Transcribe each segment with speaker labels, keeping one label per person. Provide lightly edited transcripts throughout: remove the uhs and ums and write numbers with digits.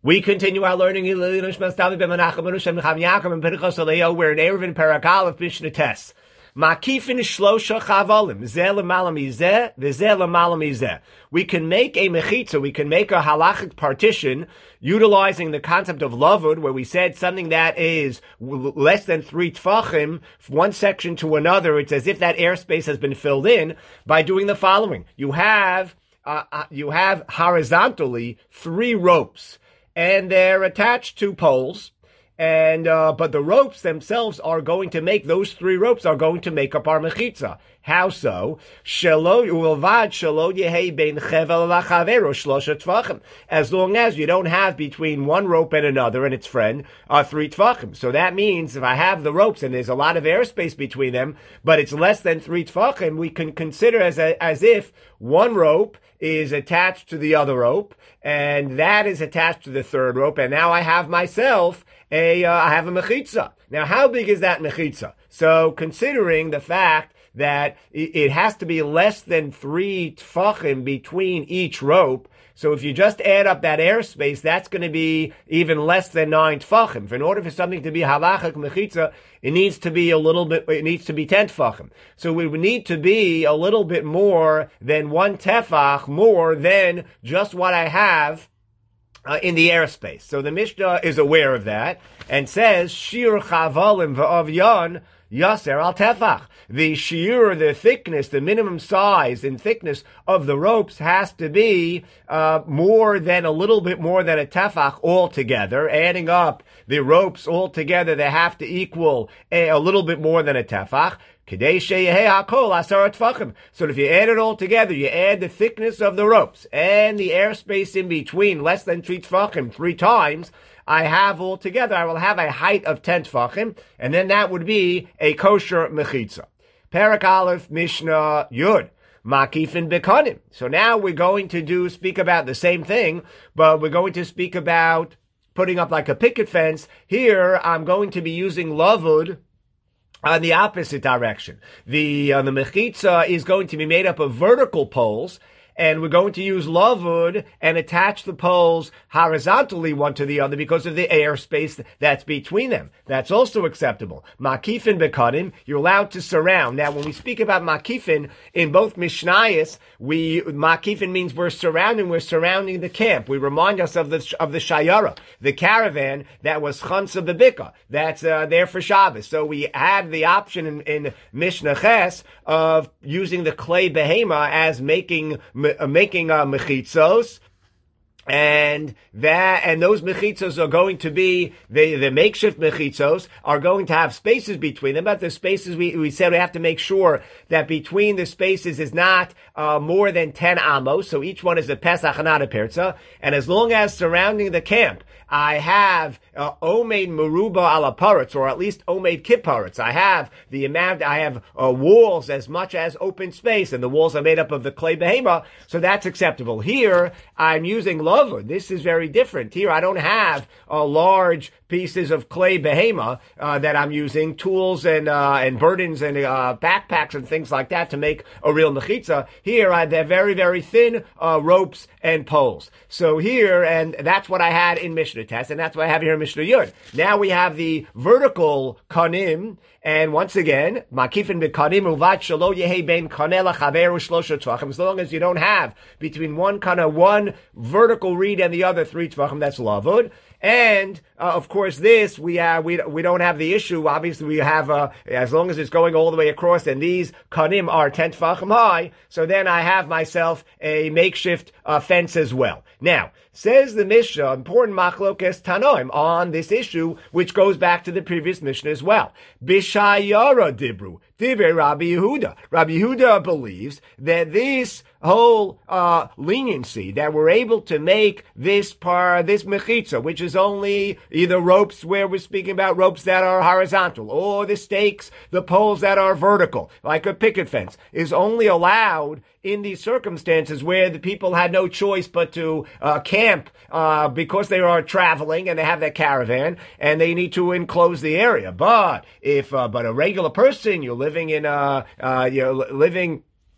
Speaker 1: We continue our learning. We're in Eruvin Perek Aleph Mishnah Tes. Makifin shlosha chavalim zeh l'mala mizeh v'zeh l'mala mizeh. We can make a mechitza, we can make a halachic partition utilizing the concept of lavud, where we said something that is less than 3 tfachim, one section to another. It's as if that airspace has been filled in by doing the following. You have horizontally 3 ropes, and they're attached to poles. And but the ropes themselves are going to make, those 3 ropes are going to make up our mechitza. How so? As long as you don't have between one rope and another and its friend 3 tfachim. So that means if I have the ropes and there's a lot of airspace between them, but it's less than 3 tfachim, we can consider as if one rope is attached to the other rope, and that is attached to the 3rd rope, and now I have myself I have a mechitza. Now, how big is that mechitza? So, considering the fact that it has to be less than 3 tfachim between each rope, so if you just add up that airspace, that's going to be even less than 9 tfachim. In order for something to be halachic mechitza, it needs to be 10 tfachim. So we would need to be a little bit more than 1 tefach, more than just what I have in the airspace. So the Mishnah is aware of that and says, Shir chavalim v'avyan yaser al tefach. The shear, the thickness, the minimum size and thickness of the ropes has to be a little bit more than a tefach altogether. Adding up the ropes altogether, they have to equal a little bit more than a tefach. So if you add it all together, you add the thickness of the ropes and the airspace in between, less than 3 tfachim, 3 times, I will have a height of 10 tfachim, and then that would be a kosher mechitza. Perek Aleph Mishnah Yud. Makifin bekanim. So now we're going to speak about the same thing, but we're going to speak about putting up like a picket fence. Here, I'm going to be using lavud on the opposite direction. The mechitza is going to be made up of vertical poles, and we're going to use lavud and attach the poles horizontally one to the other because of the airspace that's between them. That's also acceptable. Makifin bekanim, you're allowed to surround. Now, when we speak about makifin in both Mishnayos, makifin means we're surrounding the camp. We remind us of the shayara, the caravan that was chantz of the bika. That's there for Shabbos. So we had the option in Mishnah Ches of using the clay behema as making mechitzos, and those mechitzos are going to be the makeshift mechitzos are going to have spaces between them, but the spaces we said we have to make sure that between the spaces is not more than 10 amos, so each one is a pesach and not a perza, and as long as surrounding the camp I have omeid meruba ala paretz, or at least omeid kipparetz. I have walls as much as open space, and the walls are made up of the clay behema, so that's acceptable. Here, I'm using lavud. This is very different. Here, I don't have large pieces of clay behema that I'm using, tools and burdens and backpacks and things like that to make a real mechitza. Here, they're very, very thin ropes and poles. So here, and that's what I had in Mishnah Tes, and that's what I have here in Mishnah Yud. Now we have the vertical kanim, and once again, makifin bekanim uvat shelo yehi ben kaneh lachaveru shlosha tvachim. As long as you don't have between one vertical reed and the other 3 tvachim, that's lavud. And of course, this we don't have the issue. Obviously, we have as long as it's going all the way across, and these kanim are 10 tefachim high. So then I have myself a makeshift fence as well. Now, says the Mishnah, important machlokes tanoim on this issue, which goes back to the previous Mishnah as well. Bishayara dibru. Divrei Rabbi Yehuda. Rabbi Yehuda believes that this whole leniency that we're able to make this mechitza, which is only either ropes where we're speaking about ropes that are horizontal, or the stakes, the poles that are vertical, like a picket fence, is only allowed in these circumstances where the people had no choice but to camp because they are traveling and they have their caravan and they need to enclose the area. But if a regular person, you're living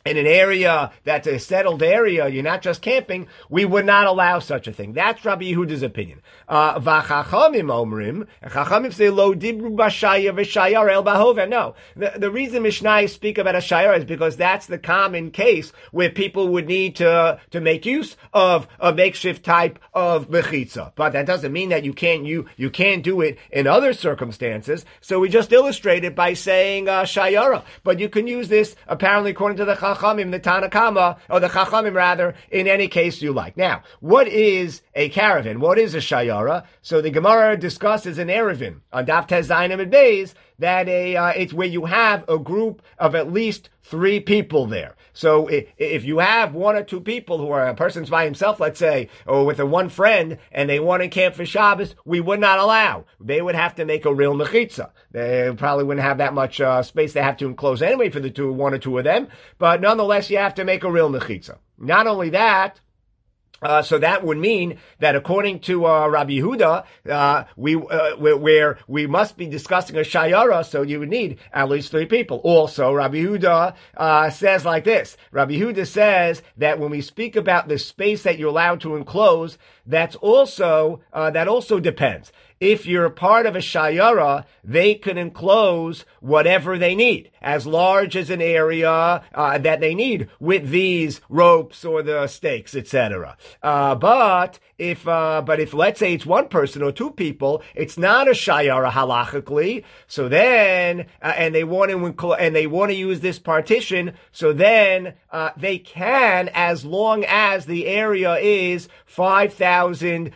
Speaker 1: in an area that's a settled area, you're not just camping, we would not allow such a thing. That's Rabbi Yehuda's opinion. V'chachamim omrim, chachamim say, lo dibru b'shaya v'shayar el bahova. No. The reason Mishnah speak about a shayar is because that's the common case where people would need to make use of a makeshift type of mechitza. But that doesn't mean that you can't do it in other circumstances. So we just illustrate it by saying shayara. But you can use this, apparently, according to the Chachamim, the Tanakama, or the Chachamim rather, in any case you like. Now, what is a caravan? What is a shayara? So the Gemara discusses an erevin on Daf Tez Zayin Amud Beis that it's where you have a group of at least 3 people there. So if you have 1 or 2 people who are, a person's by himself, let's say, or with a one friend, and they want to camp for Shabbos, we would not allow. They would have to make a real mechitza. They probably wouldn't have that much space they have to enclose anyway for the 1 or 2 of them, but nonetheless, you have to make a real mechitza. Not only that, so that would mean that according to Rabbi Yehuda, where we must be discussing a shayara, so you would need at least 3 people. Also, Rabbi Yehuda says like this. Rabbi Yehuda says that when we speak about the space that you're allowed to enclose, that also depends. If you're part of a shayara, they can enclose whatever they need, as large as an area that they need with these ropes or the stakes, etc. But if let's say it's 1 person or 2 people, it's not a shayara halachically. So then, and they want to use this partition. So then they can, as long as the area is 5,000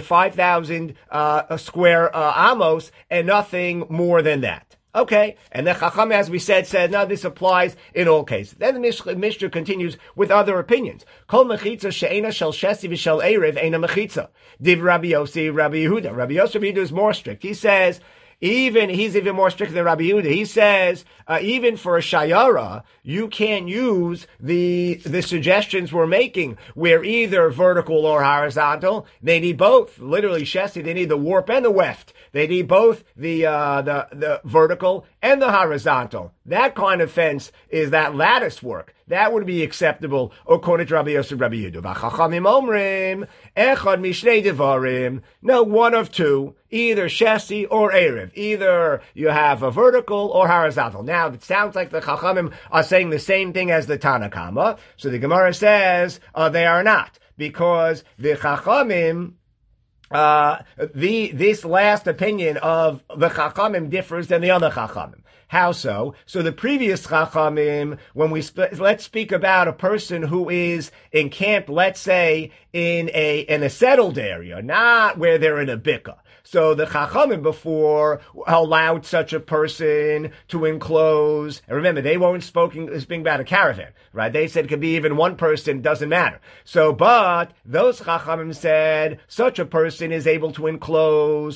Speaker 1: square amos and nothing more than that. Okay, and the Chacham, as we said, no, this applies in all cases. Then the Mishnah continues with other opinions. Kol mechitza she'ena shel shesi v'shel erev ena mechitza. Div Rabbi Yossi, Rabbi Yehuda. Rabbi Yehuda is more strict. He says, he's even more strict than Rabbi Yehuda. He says, even for a shayara, you can't use the suggestions we're making, where either vertical or horizontal. They need both. Literally, shesi, they need the warp and the weft. They need both the vertical and the horizontal. That kind of fence is that lattice work. That would be acceptable according to Rabbi Yosef, Rabbi Yehuda. V'chachamim omrim, echad mishnei devarim. No, 1 of 2, either shesi or erev. Either you have a vertical or horizontal. Now, it sounds like the Chachamim are saying the same thing as the Tanakama. So the Gemara says they are not, because the Chachamim, this last opinion of the Chachamim differs than the other Chachamim. How so? So the previous Chachamim, when let's speak about a person who is encamped, let's say, in a settled area, not where they're in a bikah. So the Chachamim before allowed such a person to enclose, and remember, they weren't speaking about a caravan, right? They said it could be even 1 person, doesn't matter. So, but those Chachamim said such a person is able to enclose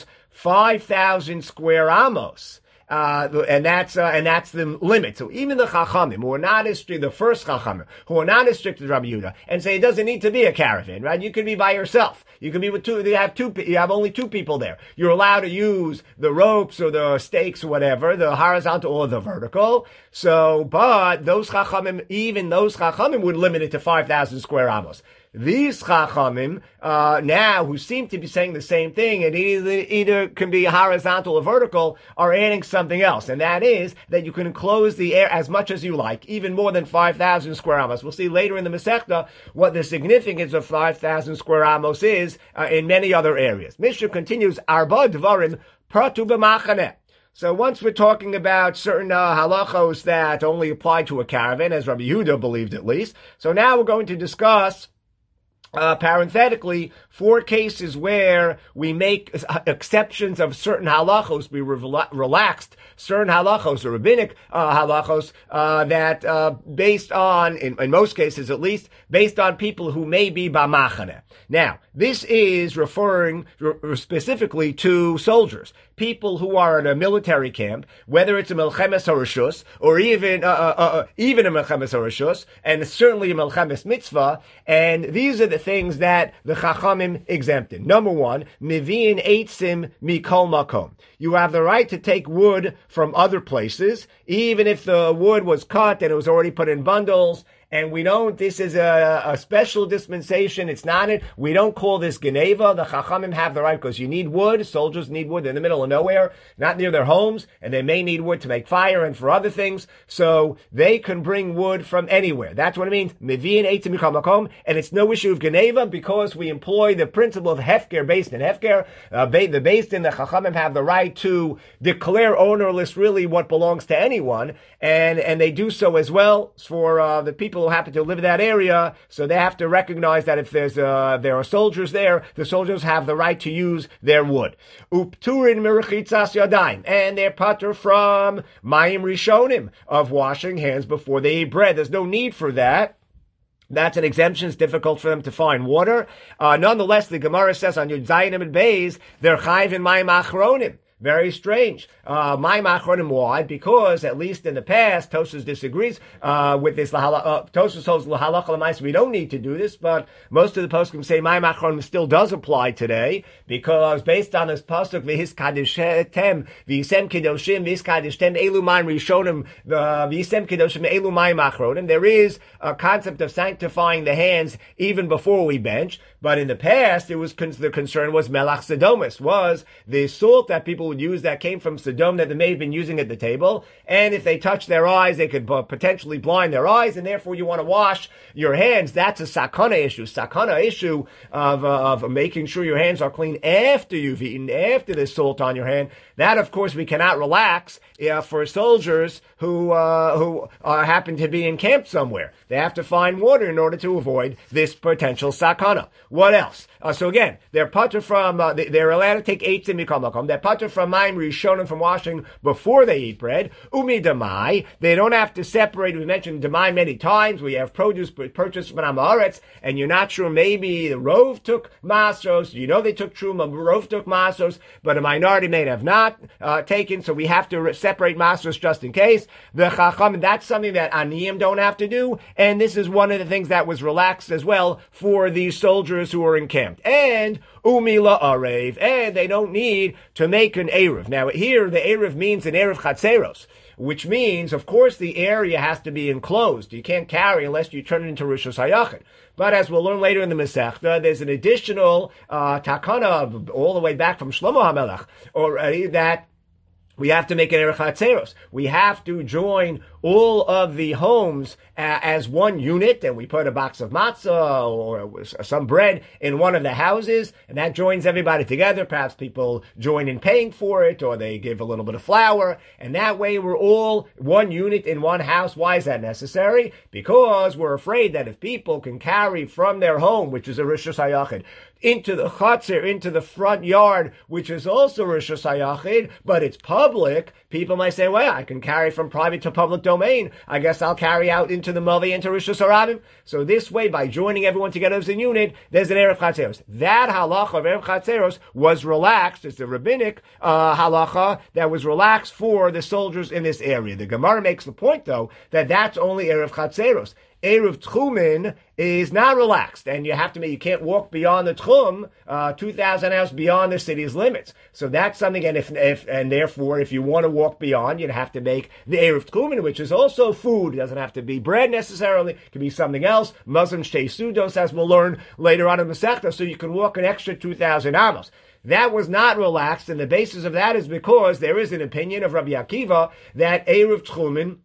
Speaker 1: 5,000 square amos. And that's the limit. So even the Chachamim, who are not as strict, the first Chachamim, who are not as strict as Rabbi Yehuda, and say it doesn't need to be a caravan, right? You can be by yourself. You can be with 2, you have only 2 people there. You're allowed to use the ropes or the stakes or whatever, the horizontal or the vertical. So, but those Chachamim, even those Chachamim would limit it to 5,000 square amos. These Chachamim, now, who seem to be saying the same thing, and either can be horizontal or vertical, are adding something else. And that is that you can enclose the air as much as you like, even more than 5,000 square amos. We'll see later in the Masechta what the significance of 5,000 square amos is in many other areas. Mishnah continues, Arba Dvarim Pratu B'Machaneh. So once we're talking about certain halachos that only apply to a caravan, as Rabbi Yehuda believed at least, so now we're going to discuss parenthetically, 4 cases where we make exceptions of certain halachos, we relaxed certain halachos, or rabbinic halachos, that based on, in most cases at least, based on people who may be b'machaneh. Now, this is referring specifically to soldiers, people who are in a military camp, whether it's a Melchemes HaRashus, or even a Melchemes HaRashus, and certainly a Melchemes Mitzvah, and these are the things that the Chachamim exempted. Number 1, Mivi'in Eitzim Mikol Makom. You have the right to take wood from other places, even if the wood was cut and it was already put in bundles, and we don't, this is a special dispensation. It's not it. We don't call this Geneva. The Chachamim have the right because you need wood. Soldiers need wood in the middle of nowhere, not near their homes, and they may need wood to make fire and for other things. So they can bring wood from anywhere. That's what it means. Mevi'in eitzim mikol makom, and it's no issue of Geneva because we employ the principle of Hefker based in Hefker. The based in the Chachamim have the right to declare ownerless really what belongs to anyone, and they do so as well for the people who happen to live in that area. So they have to recognize that if there are soldiers there, the soldiers have the right to use their wood. Upturin mirachitzas yadayim, and they're patur from mayim rishonim of washing hands before they eat bread. There's no need for that. That's an exemption. It's difficult for them to find water. Nonetheless, the Gemara says on Yud Zayin and Beis, they're chayiv in mayim achronim. Very strange. My machronim, why? Because at least in the past, Tosfos disagrees with this. Tosfos holds lahalacha l'maisa. We don't need to do this, but most of the poskim say my machronim still does apply today because based on this pasuk v'his kadishem v'yisem kedoshim v'his kadishtem elu mayim rishonim v'yisem kedoshim elu mayim machronim. There is a concept of sanctifying the hands even before we bench, but in the past, it was the concern was melach sedomus, was the salt that people would use that came from Sodom that they may have been using at the table, and if they touch their eyes, they could potentially blind their eyes, and therefore you want to wash your hands. That's a sakana issue of making sure your hands are clean after you've eaten, after there's salt on your hand. That, of course, we cannot relax for soldiers who happen to be encamped somewhere. They have to find water in order to avoid this potential sakana. What else? So again, they're patur from, they're allowed to take eitzim mikol makom. They're patur from mayim rishonim, from washing before they eat bread. Umi demai, they don't have to separate. We mentioned demai many times. We have produce purchased from Haaretz, and you're not sure, maybe the rov took masos. You know they took truma, rov took masos, but a minority may have not taken, so we have to separate masos just in case. The chacham, that's something that aniyim don't have to do, and this is one of the things that was relaxed as well for these soldiers who are encamped. And umila arev, and they don't need to make an eruv. Now here, the eruv means an eruv chatzeros, which means, of course, the area has to be enclosed. You can't carry unless you turn it into Rishus Hayachid. But as we'll learn later in the Masechta, there's an additional takana all the way back from Shlomo HaMelech, or that we have to make an Erech HaTzeros. We have to join all of the homes as one unit, and we put a box of matzah or some bread in one of the houses, and that joins everybody together. Perhaps people join in paying for it, or they give a little bit of flour, and that way we're all one unit in one house. Why is that necessary? Because we're afraid that if people can carry from their home, which is a Rishus HaYachid, into the Chatzir, into the front yard, which is also Rishus HaYachid, but it's public, people might say, well, I can carry from private to public domain. I guess I'll carry out into the Mavi, into Rishus HaRabim. So this way, by joining everyone together as a unit, there's an Erev Chatzeros. That halacha of Erev Chatzeros was relaxed. It's the rabbinic halacha that was relaxed for the soldiers in this area. The Gemara makes the point, though, that that's only Erev Chatzeros. Erev Tchumen is not relaxed, and you can't walk beyond the Tchum, 2,000 hours beyond the city's limits. So that's something, and therefore, if you want to walk beyond, you'd have to make the Erev Tchumen, which is also food. It doesn't have to be bread necessarily. It can be something else. Muslim Shtei Sudos, as we'll learn later on in the Masechta, so you can walk an extra 2,000 amos. That was not relaxed, and the basis of that is because there is an opinion of Rabbi Akiva that Erev Tchumen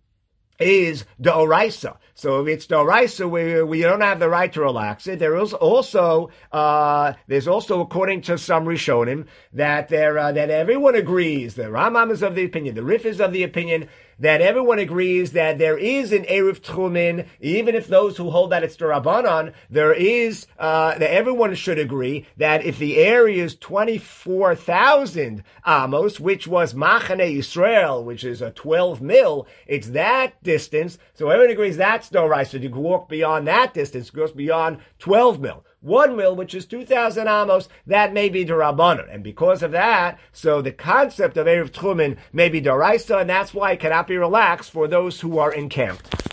Speaker 1: is D'Oraisa. So if it's D'Oraisa, we don't have the right to relax it. There is also, there's also, according to some Rishonim, that that everyone agrees, the Rambam is of the opinion, the Rif is of the opinion, that everyone agrees that there is an Erev Tchumen, even if those who hold that it's D'Rabbanan, there is, that everyone should agree that if the area is 24,000 amos, which was Machane Yisrael, which is a 12 mil, it's that distance, so everyone agrees that's D'Oraisa. You can walk beyond that distance, it goes beyond 12 mil. 1 mil, which is 2,000 amos, that may be D'Rabbanan. And because of that, so the concept of Erev Tchumen may be D'Oraisa, and that's why it cannot be relaxed for those who are encamped.